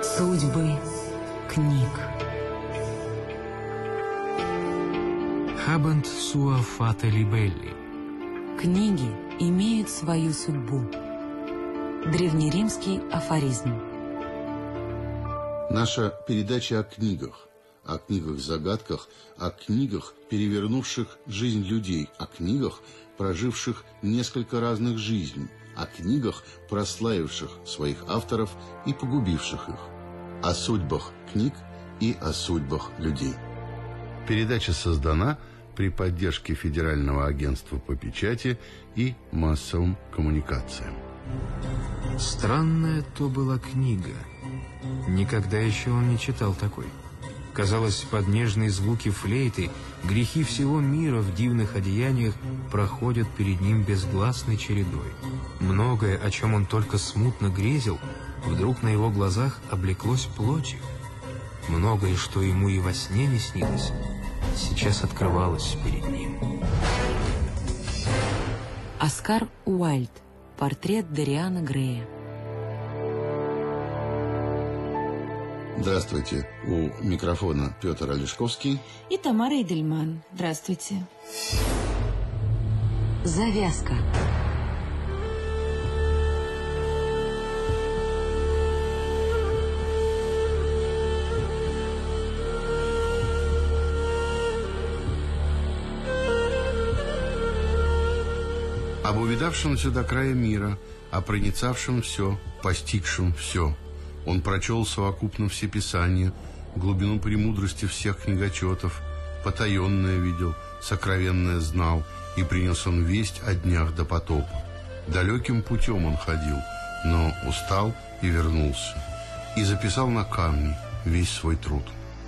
Судьбы книг. Habent sua fate libelli. Книги имеют свою судьбу. Древнеримский афоризм. Наша передача о книгах-загадках, о книгах, перевернувших жизнь людей, о книгах, проживших несколько разных жизней, о книгах, прославивших своих авторов и погубивших их, о судьбах книг и о судьбах людей. Передача создана при поддержке Федерального агентства по печати и массовым коммуникациям. Странная то была книга. Никогда еще он не читал такой. Казалось, под нежные звуки флейты грехи всего мира в дивных одеяниях проходят перед ним безгласной чередой. Многое, о чем он только смутно грезил, вдруг на его глазах облеклось плотью. Многое, что ему и во сне не снилось, сейчас открывалось перед ним. Оскар Уайльд. Портрет Дориана Грея. Здравствуйте. У микрофона Петр Олешковский и Тамара Эдельман. Здравствуйте. Завязка. об увидавшемся до края мира, о проницавшем все, постигшем все. Он прочел совокупно все писания, глубину премудрости всех книгочетов, потаенное видел, сокровенное знал, и принес он весть о днях до потопа. Далеким путем он ходил, но устал и вернулся, и записал на камне весь свой труд.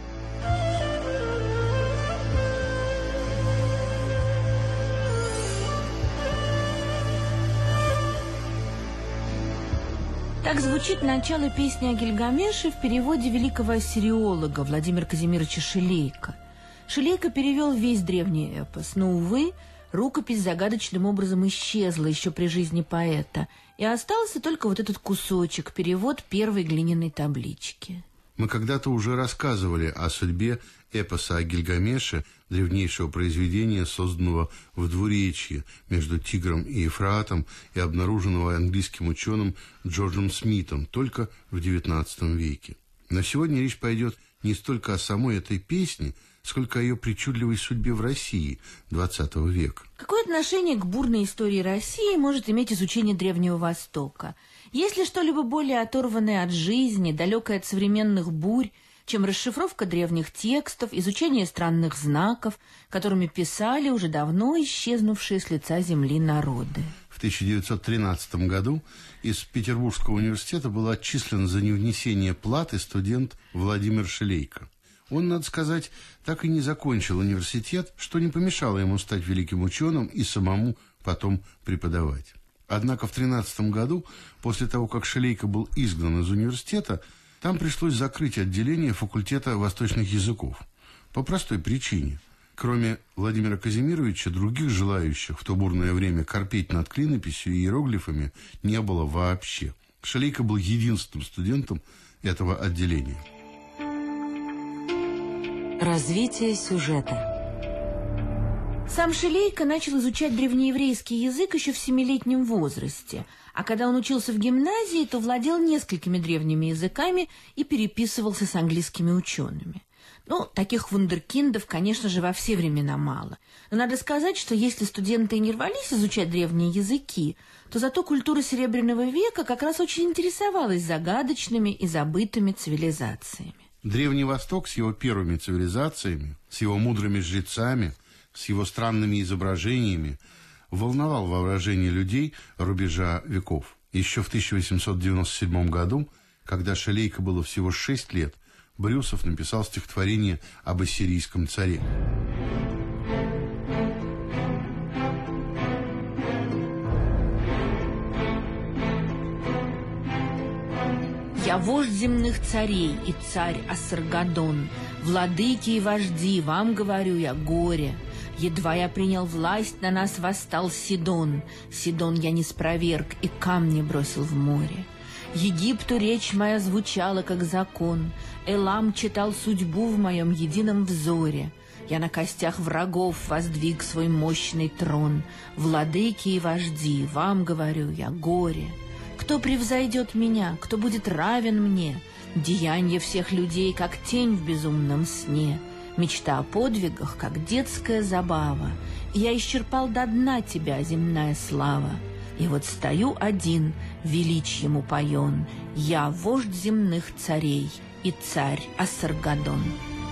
Так звучит начало песни о Гильгамеше в переводе великого ассириолога Владимира Казимировича Шилейко. Шилейко перевел весь древний эпос, но, увы, рукопись загадочным образом исчезла еще при жизни поэта, и остался только вот этот кусочек, перевод первой глиняной таблички. Мы когда-то уже рассказывали о судьбе эпоса о Гильгамеше, древнейшего произведения, созданного в двуречье между Тигром и Ефратом и обнаруженного английским ученым Джорджем Смитом только в XIX веке. Но сегодня речь пойдет не столько о самой этой песне, сколько о ее причудливой судьбе в России XX века. Какое отношение к бурной истории России может иметь изучение Древнего Востока? Есть ли что-либо более оторванное от жизни, далекое от современных бурь, чем расшифровка древних текстов, изучение странных знаков, которыми писали уже давно исчезнувшие с лица земли народы? В 1913 году из Петербургского университета был отчислен за невнесение платы студент Владимир Шилейко. Он, надо сказать, так и не закончил университет, что не помешало ему стать великим ученым и самому потом преподавать. Однако в 1913 году, после того, как Шилейко был изгнан из университета, там пришлось закрыть отделение факультета восточных языков. По простой причине. Кроме Владимира Казимировича, других желающих в то бурное время корпеть над клинописью и иероглифами не было вообще. Шилейко был единственным студентом этого отделения. Развитие сюжета. Сам Шилейко начал изучать древнееврейский язык еще в 7-летнем возрасте, а когда он учился в гимназии, то владел несколькими древними языками и переписывался с английскими учеными. Ну, таких вундеркиндов, конечно же, во все времена мало. Но надо сказать, что если студенты и не рвались изучать древние языки, то зато культура Серебряного века как раз очень интересовалась загадочными и забытыми цивилизациями. Древний Восток с его первыми цивилизациями, с его мудрыми жрецами, с его странными изображениями волновал воображение людей рубежа веков. Еще в 1897 году, когда Шилейко было всего 6 лет, Брюсов написал стихотворение об ассирийском царе. «Я вождь земных царей и царь Ассаргадон, владыки и вожди, вам говорю я горе. Едва я принял власть, на нас восстал Сидон. Сидон я не спроверг и камни бросил в море. Египту речь моя звучала, как закон. Элам читал судьбу в моем едином взоре. Я на костях врагов воздвиг свой мощный трон. Владыки и вожди, вам говорю я, горе. Кто превзойдет меня, кто будет равен мне? Деяния всех людей, как тень в безумном сне. Мечта о подвигах, как детская забава. Я исчерпал до дна тебя, земная слава. И вот стою один, величьем упоен. Я вождь земных царей и царь Ассаргадон.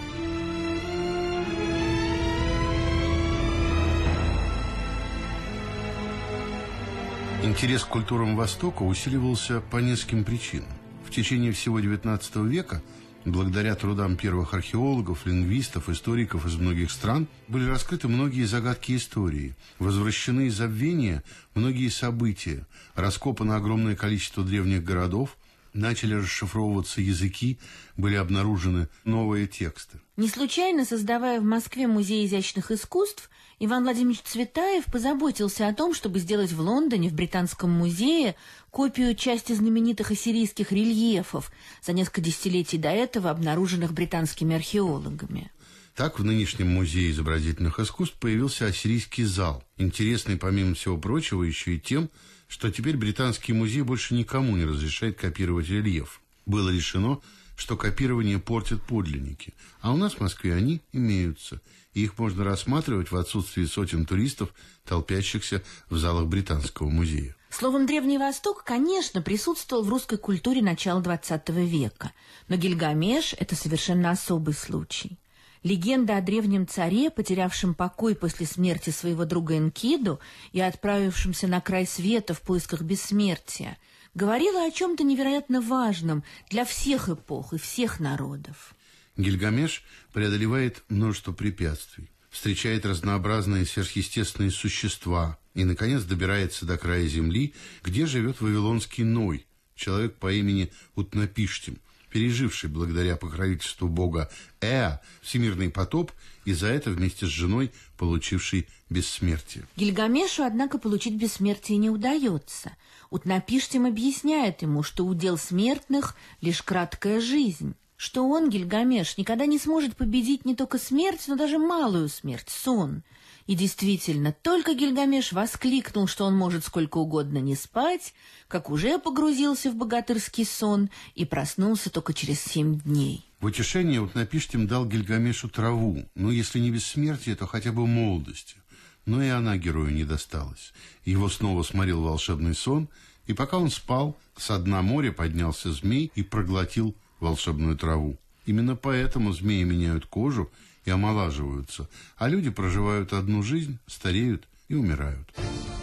Интерес к культурам Востока усиливался по нескольким причинам. В течение всего XIX века, благодаря трудам первых археологов, лингвистов, историков из многих стран, были раскрыты многие загадки истории, возвращены из забвения многие события, раскопано огромное количество древних городов, начали расшифровываться языки, были обнаружены новые тексты. Не случайно, создавая в Москве Музей изящных искусств, Иван Владимирович Цветаев позаботился о том, чтобы сделать в Лондоне, в Британском музее, копию части знаменитых ассирийских рельефов, за несколько десятилетий до этого обнаруженных британскими археологами. Так, в нынешнем Музее изобразительных искусств появился ассирийский зал, интересный, помимо всего прочего, еще и тем, что теперь Британский музей больше никому не разрешает копировать рельеф. Было решено, что копирование портит подлинники, а у нас в Москве они имеются, и их можно рассматривать в отсутствии сотен туристов, толпящихся в залах Британского музея. Словом, Древний Восток, конечно, присутствовал в русской культуре начала XX века, но Гильгамеш – это совершенно особый случай. Легенда о древнем царе, потерявшем покой после смерти своего друга Энкиду и отправившемся на край света в поисках бессмертия, говорила о чем-то невероятно важном для всех эпох и всех народов. Гильгамеш преодолевает множество препятствий, встречает разнообразные сверхъестественные существа и, наконец, добирается до края земли, где живет вавилонский Ной, человек по имени Утнапиштим, переживший благодаря покровительству бога Эа всемирный потоп и за это вместе с женой получивший бессмертие. Гильгамешу, однако, получить бессмертие не удается. Утнапиштим объясняет ему, что удел смертных — лишь краткая жизнь, что он, Гильгамеш, никогда не сможет победить не только смерть, но даже малую смерть, сон. И действительно, только Гильгамеш воскликнул, что он может сколько угодно не спать, как уже погрузился в богатырский сон и проснулся только через 7 дней. В утешение Утнапиштим дал Гильгамешу траву, но если не бессмертие, то хотя бы молодости. Но и она герою не досталась. Его снова сморил волшебный сон, и пока он спал, со дна моря поднялся змей и проглотил волшебную траву. Именно поэтому змеи меняют кожу и омолаживаются, а люди проживают одну жизнь, стареют и умирают.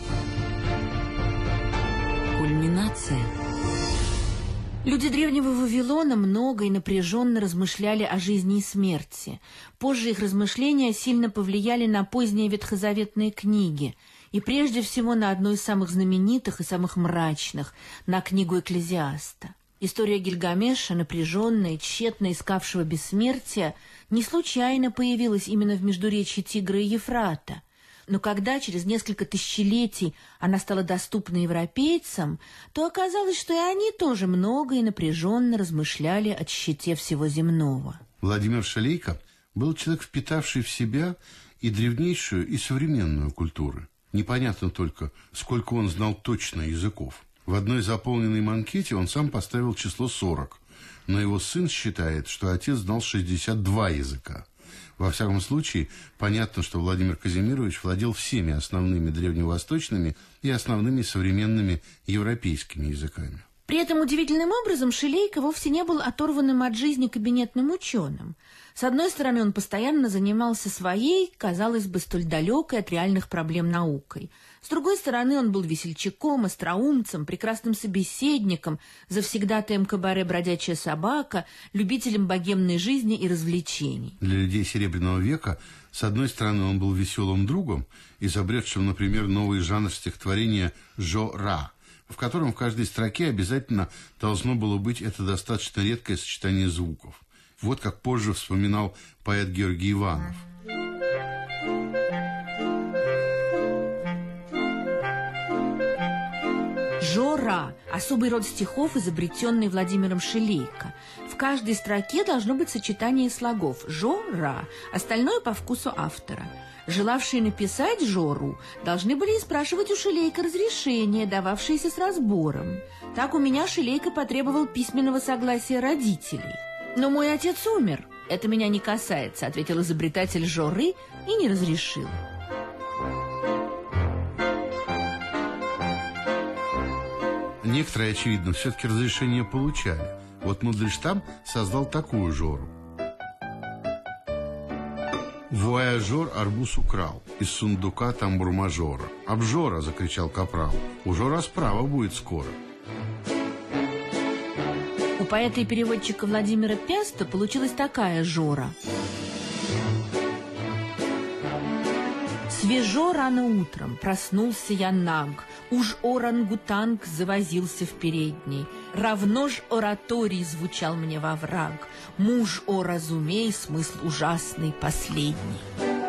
Кульминация. Люди древнего Вавилона много и напряженно размышляли о жизни и смерти. Позже их размышления сильно повлияли на поздние ветхозаветные книги, и прежде всего на одну из самых знаменитых и самых мрачных, на книгу Экклезиаста. История Гильгамеша, напряженная и тщетно искавшего бессмертия, не случайно появилась именно в междуречье Тигра и Ефрата. Но когда через несколько тысячелетий она стала доступна европейцам, то оказалось, что и они тоже много и напряженно размышляли о тщете всего земного. Владимир Шелейко был человек, впитавший в себя и древнейшую, и современную культуры. Непонятно только, сколько он знал точно языков. В одной заполненной анкете он сам поставил число 40, но его сын считает, что отец знал 62 языка. Во всяком случае, понятно, что Владимир Казимирович владел всеми основными древневосточными и основными современными европейскими языками. При этом удивительным образом Шелейко вовсе не был оторванным от жизни кабинетным ученым. С одной стороны, он постоянно занимался своей, казалось бы, столь далекой от реальных проблем наукой. С другой стороны, он был весельчаком, остроумцем, прекрасным собеседником, завсегдатаем кабаре «Бродячая собака», любителем богемной жизни и развлечений. Для людей Серебряного века, с одной стороны, он был веселым другом, изобретшим, например, новый жанр стихотворения «Жо-ра», в котором в каждой строке обязательно должно было быть это достаточно редкое сочетание звуков. Вот как позже вспоминал поэт Георгий Иванов. Жора «Жора» – особый род стихов, изобретенный Владимиром Шилейко. В каждой строке должно быть сочетание слогов «жора», остальное по вкусу автора. Желавшие написать «Жору» должны были спрашивать у Шилейко разрешение, дававшееся с разбором. Так у меня Шилейко потребовал письменного согласия родителей. «Но мой отец умер. Это меня не касается», — ответил изобретатель «Жоры» и не разрешил. Некоторые, очевидно, все-таки разрешение получали. Вот Мандельштам создал такую «Жору». «Вояжер арбуз украл, из сундука тамбур-мажора. Обжора!» — закричал капрал. «Уже расправа будет скоро». У поэта и переводчика Владимира Пяста получилась такая «Жора». Свежо рано утром проснулся я наг, уж орангутанг завозился в передней. Равно ж ораторий звучал мне во враг. Муж, о, разумей, смысл ужасный последний.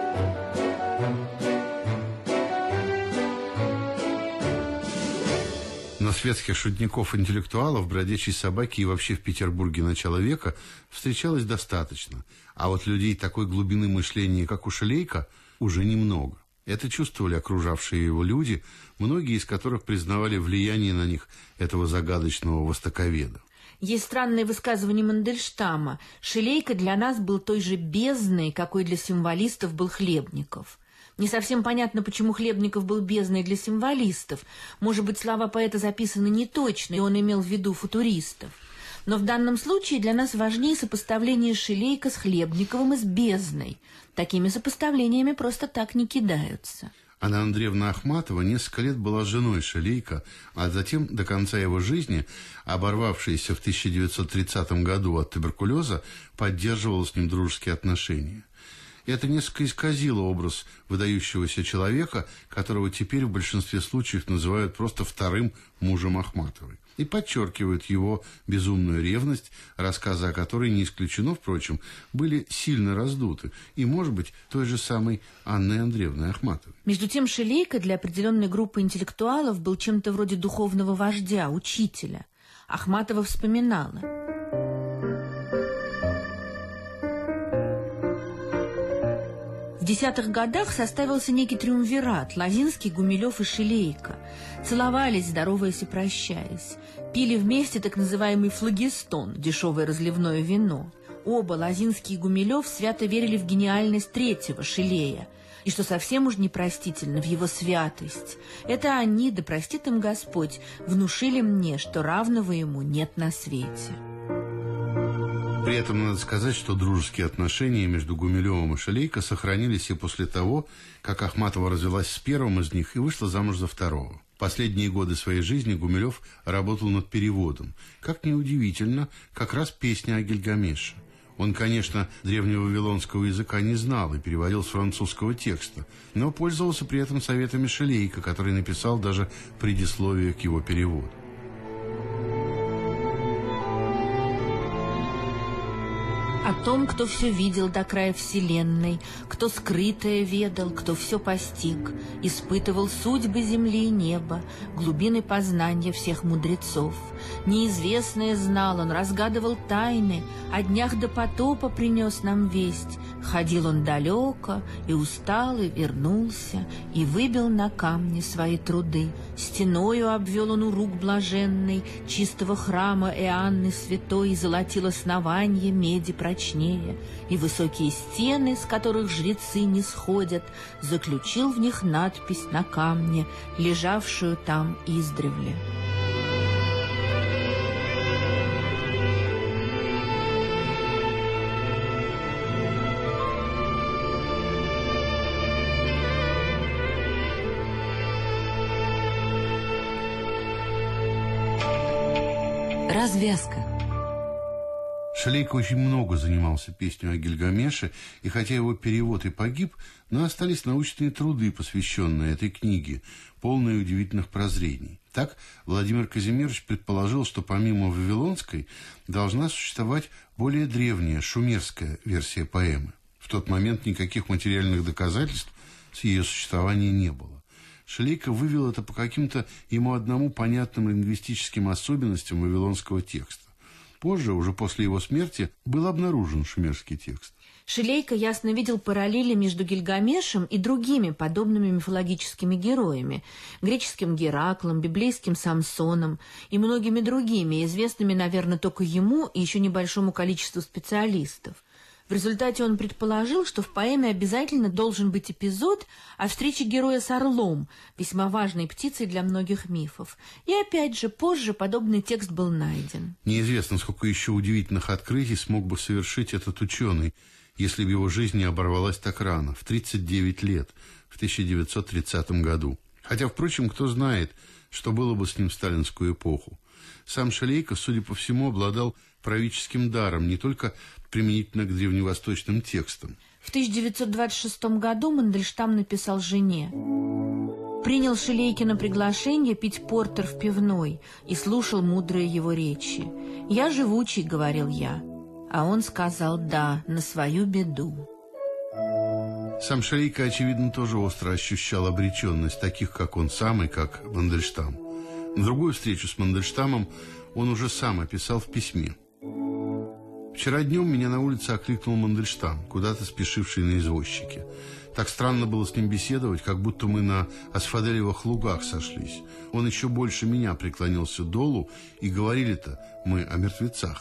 Но светских шутников-интеллектуалов, бродячей собаки и вообще в Петербурге начала века встречалось достаточно. А вот людей такой глубины мышления, как у Шилейко, уже немного. Это чувствовали окружавшие его люди, многие из которых признавали влияние на них этого загадочного востоковеда. Есть странное высказывание Мандельштама. Шилейко для нас был той же бездной, какой для символистов был Хлебников. Не совсем понятно, почему Хлебников был бездной для символистов. Может быть, слова поэта записаны неточно, и он имел в виду футуристов. Но в данном случае для нас важнее сопоставление Шилейко с Хлебниковым и с бездной. Такими сопоставлениями просто так не кидаются. Анна Андреевна Ахматова несколько лет была женой Шилейко, а затем до конца его жизни, оборвавшаяся в 1930 году от туберкулеза, поддерживала с ним дружеские отношения. Это несколько исказило образ выдающегося человека, которого теперь в большинстве случаев называют просто вторым мужем Ахматовой. И подчеркивают его безумную ревность, рассказы о которой, не исключено, впрочем, были сильно раздуты. И, может быть, той же самой Анной Андреевной Ахматовой. Между тем, Шилейко для определенной группы интеллектуалов был чем-то вроде духовного вождя, учителя. Ахматова вспоминала: в 10-х годах составился некий триумвират: Лозинский, Гумилев и Шилейко. Целовались, здороваясь и прощаясь. Пили вместе так называемый флагистон, дешевое разливное вино. Оба, Лозинский и Гумилев, свято верили в гениальность третьего, Шилея, и, что совсем уж непростительно, в его святость. Это они, да простит им Господь, внушили мне, что равного ему нет на свете. При этом надо сказать, что дружеские отношения между Гумилевым и Шилейко сохранились и после того, как Ахматова развелась с первым из них и вышла замуж за второго. Последние годы своей жизни Гумилев работал над переводом. Как ни удивительно, как раз песня о Гильгамеше. Он, конечно, древневавилонского языка не знал и переводил с французского текста, но пользовался при этом советами Шилейко, который написал даже предисловие к его переводу. О том, кто все видел до края вселенной, кто скрытое ведал, кто все постиг, испытывал судьбы земли и неба, глубины познания всех мудрецов. Неизвестное знал он, разгадывал тайны, о днях до потопа принес нам весть. Ходил он далеко, и устал, и вернулся, и выбил на камне свои труды. Стеною обвел он урук блаженный, чистого храма Иоанны святой, золотил основание меди прочнее, и высокие стены, с которых жрецы не сходят, заключил в них надпись на камне, лежавшую там издревле. Развязка. Шилейко очень много занимался песней о Гильгамеше, и хотя его перевод и погиб, но остались научные труды, посвященные этой книге, полные удивительных прозрений. Так Владимир Казимирович предположил, что помимо вавилонской должна существовать более древняя, шумерская версия поэмы. В тот момент никаких материальных доказательств ее существования не было. Шилейко вывел это по каким-то ему одному понятным лингвистическим особенностям вавилонского текста. Позже, уже после его смерти, был обнаружен шумерский текст. Шилейко ясно видел параллели между Гильгамешем и другими подобными мифологическими героями – греческим Гераклом, библейским Самсоном и многими другими, известными, наверное, только ему и еще небольшому количеству специалистов. В результате он предположил, что в поэме обязательно должен быть эпизод о встрече героя с орлом, весьма важной птицей для многих мифов. И опять же, позже подобный текст был найден. Неизвестно, сколько еще удивительных открытий смог бы совершить этот ученый, если бы его жизнь не оборвалась так рано, в 39 лет, в 1930 году. Хотя, впрочем, кто знает, что было бы с ним в сталинскую эпоху. Сам Шилейко, судя по всему, обладал правительским даром не только применительно к древневосточным текстам. В 1926 году Мандельштам написал жене: «Принял Шилейкино приглашение пить портер в пивной и слушал мудрые его речи. «Я живучий», — говорил я. А он сказал «да, на свою беду». Сам Шилейко, очевидно, тоже остро ощущал обреченность таких, как он сам и как Мандельштам. Другую встречу с Мандельштамом он уже сам описал в письме. «Вчера днем меня на улице окликнул Мандельштам, куда-то спешивший на извозчике. Так странно было с ним беседовать, как будто мы на асфаделевых лугах сошлись. Он еще больше меня преклонился долу, и говорили-то мы о мертвецах.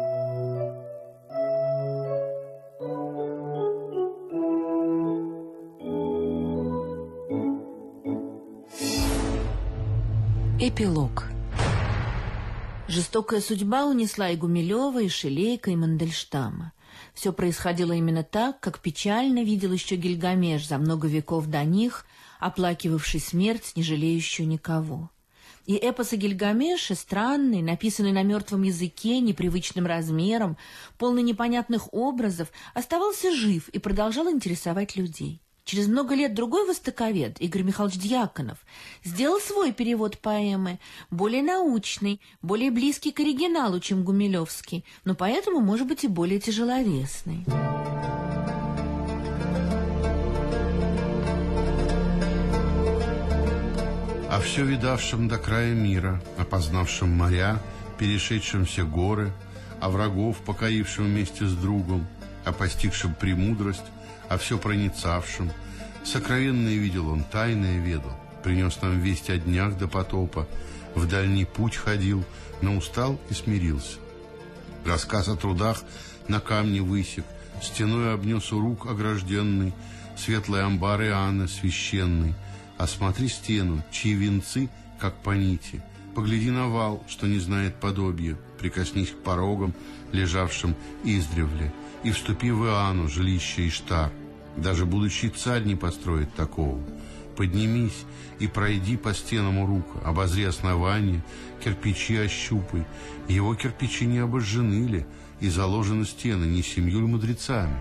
Эпилог. Жестокая судьба унесла и Гумилева, и Шилейко, и Мандельштама. Все происходило именно так, как печально видел еще Гильгамеш за много веков до них, оплакивавший смерть, не жалеющую никого. И эпос о Гильгамеше, странный, написанный на мертвом языке, непривычным размером, полный непонятных образов, оставался жив и продолжал интересовать людей. Через много лет другой востоковед, Игорь Михайлович Дьяконов, сделал свой перевод поэмы, более научный, более близкий к оригиналу, чем гумилевский, но поэтому, может быть, и более тяжеловесный. О все видавшем до края мира, опознавшем моря, перешедшем все горы, о врагов, покорившем вместе с другом, о постигшем премудрость, о все проницавшем. Сокровенное видел он, тайное ведал, принес нам весть о днях до потопа, в дальний путь ходил, но устал и смирился. Рассказ о трудах на камне высек, стеной обнес урук огражденный, светлый амбар Иоанна священный. Осмотри стену, чьи венцы, как по нити. Погляди на вал, что не знает подобия, прикоснись к порогам, лежавшим издревле, и вступи в Иоанну, жилище Иштар. Даже будущий царь не построит такого. Поднимись и пройди по стенам урука, обозри основания, кирпичи ощупай. Его кирпичи не обожжены ли, и заложены стены не семью ли мудрецами?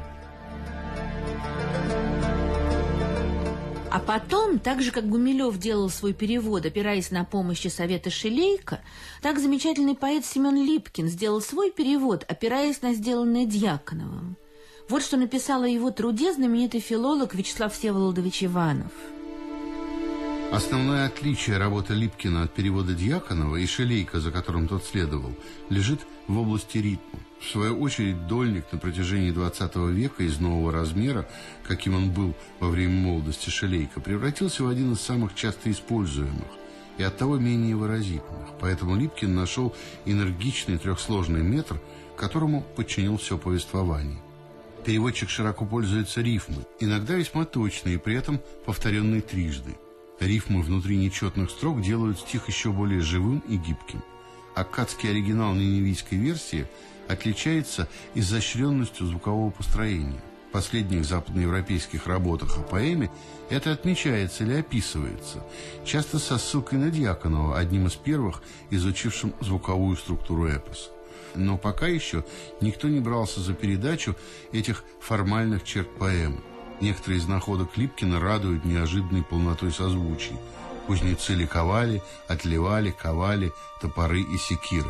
А потом, так же, как Гумилев делал свой перевод, опираясь на помощь и советы Шилейко, так замечательный поэт Семен Липкин сделал свой перевод, опираясь на сделанное Дьяконовым. Вот что написал о его труде знаменитый филолог Вячеслав Всеволодович Иванов. Основное отличие работы Липкина от перевода Дьяконова и Шилейко, за которым тот следовал, лежит в области ритма. В свою очередь, Дольник на протяжении XX века из нового размера, каким он был во время молодости Шилейко, превратился в один из самых часто используемых и оттого менее выразительных. Поэтому Липкин нашел энергичный трехсложный метр, которому подчинил все повествование. Переводчик широко пользуется рифмой, иногда весьма точной и при этом повторенной трижды. Рифмы внутри нечетных строк делают стих еще более живым и гибким. Аккадский оригинал ниневийской версии отличается изощренностью звукового построения. В последних западноевропейских работах о поэме это отмечается или описывается, часто со ссылкой на Дьяконова, одним из первых, изучившим звуковую структуру эпоса. Но пока еще никто не брался за передачу этих формальных черт поэмы. Некоторые из находок Липкина радуют неожиданной полнотой созвучий. Кузнецы ликовали, отливали, ковали топоры и секиры.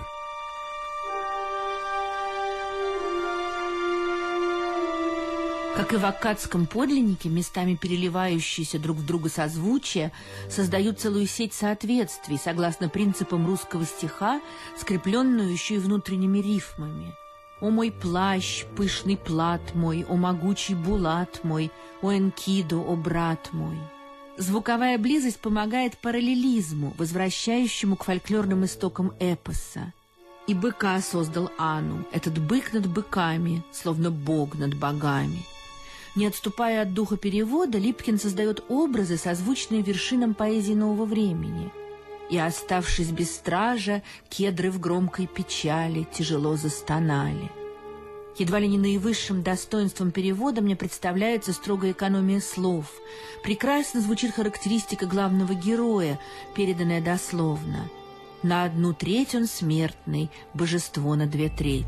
Как и в аккадском подлиннике, местами переливающиеся друг в друга созвучия создают целую сеть соответствий, согласно принципам русского стиха, скрепленную еще и внутренними рифмами. «О мой плащ, пышный плат мой, о могучий булат мой, о Энкиду, о брат мой». Звуковая близость помогает параллелизму, возвращающему к фольклорным истокам эпоса. «И быка создал Ану, этот бык над быками, словно бог над богами». Не отступая от духа перевода, Липкин создает образы, созвучные вершинам поэзии нового времени. «И, оставшись без стража, кедры в громкой печали тяжело застонали». Едва ли не наивысшим достоинством перевода мне представляется строгая экономия слов. Прекрасно звучит характеристика главного героя, переданная дословно. «На 1/3 он смертный, божество на 2/3».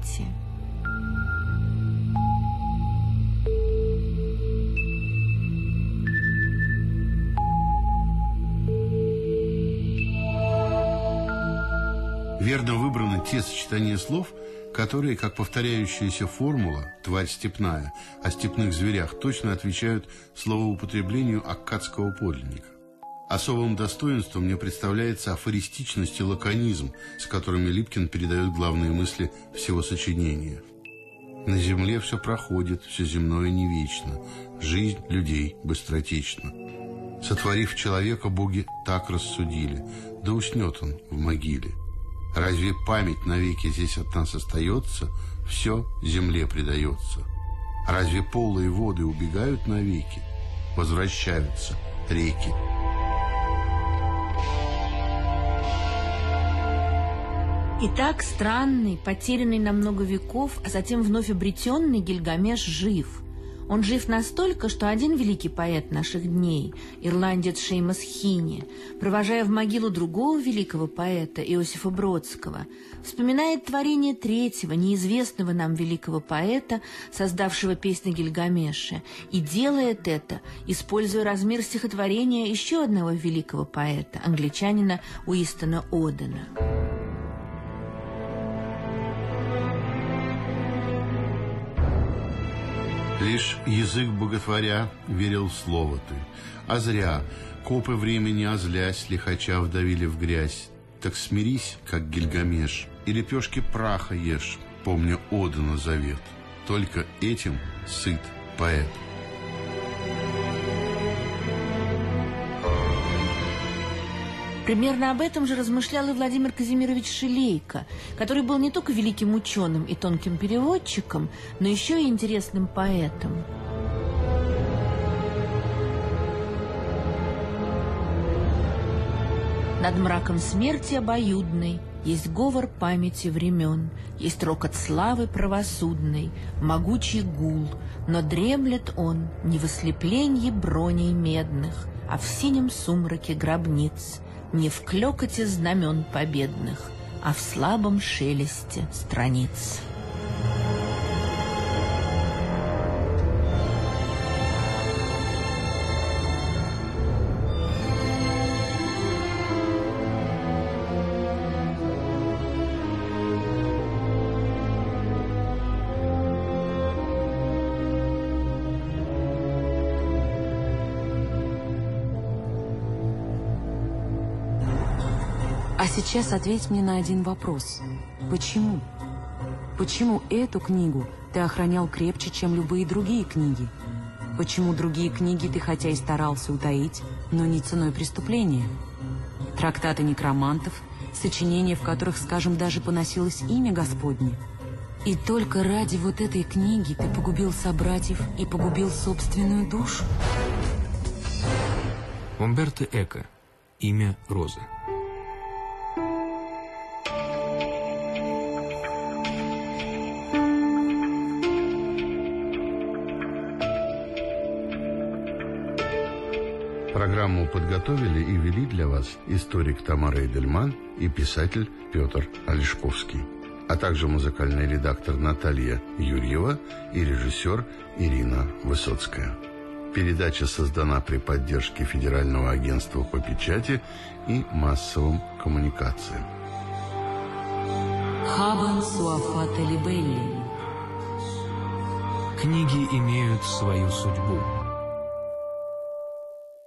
Верно выбраны те сочетания слов, которые, как повторяющаяся формула «тварь степная» о степных зверях, точно отвечают словоупотреблению аккадского подлинника. Особым достоинством мне представляется афористичность и лаконизм, с которыми Липкин передает главные мысли всего сочинения. «На земле все проходит, все земное не вечно, жизнь людей быстротечна. Сотворив человека, боги так рассудили, да уснет он в могиле. Разве память навеки здесь от нас остается? Все земле предается. Разве полые воды убегают навеки? Возвращаются реки». Итак, странный, потерянный на много веков, а затем вновь обретенный Гильгамеш жив. Он жив настолько, что один великий поэт наших дней, ирландец Шеймас Хини, провожая в могилу другого великого поэта, Иосифа Бродского, вспоминает творение третьего, неизвестного нам великого поэта, создавшего песни Гильгамеша, и делает это, используя размер стихотворения еще одного великого поэта, англичанина Уистона Одена. Лишь язык боготворя верил в слово ты, а зря копы времени, озлясь, лихача вдавили в грязь. Так смирись, как Гильгамеш, и лепешки праха ешь, помня Одена завет. Только этим сыт поэт. Примерно об этом же размышлял и Владимир Казимирович Шилейко, который был не только великим ученым и тонким переводчиком, но еще и интересным поэтом. Над мраком смерти обоюдной есть говор памяти времен, есть рокот славы правосудной, могучий гул, но дремлет он не в ослепленье броней медных, а в синем сумраке гробниц, не в клёкоте знамен победных, а в слабом шелесте страниц. А сейчас ответь мне на один вопрос. Почему? Почему эту книгу ты охранял крепче, чем любые другие книги? Почему другие книги ты хотя и старался утаить, но не ценой преступления? Трактаты некромантов, сочинения, в которых, скажем, даже поносилось имя Господне. И только ради вот этой книги ты погубил собратьев и погубил собственную душу? Умберто Эко. Имя Розы. Программу подготовили и вели для вас историк Тамара Эдельман и писатель Петр Олешковский, а также музыкальный редактор Наталья Юрьева и режиссер Ирина Высоцкая. Передача создана при поддержке Федерального агентства по печати и массовым коммуникациям. Хабан суафата либелли. Книги имеют свою судьбу.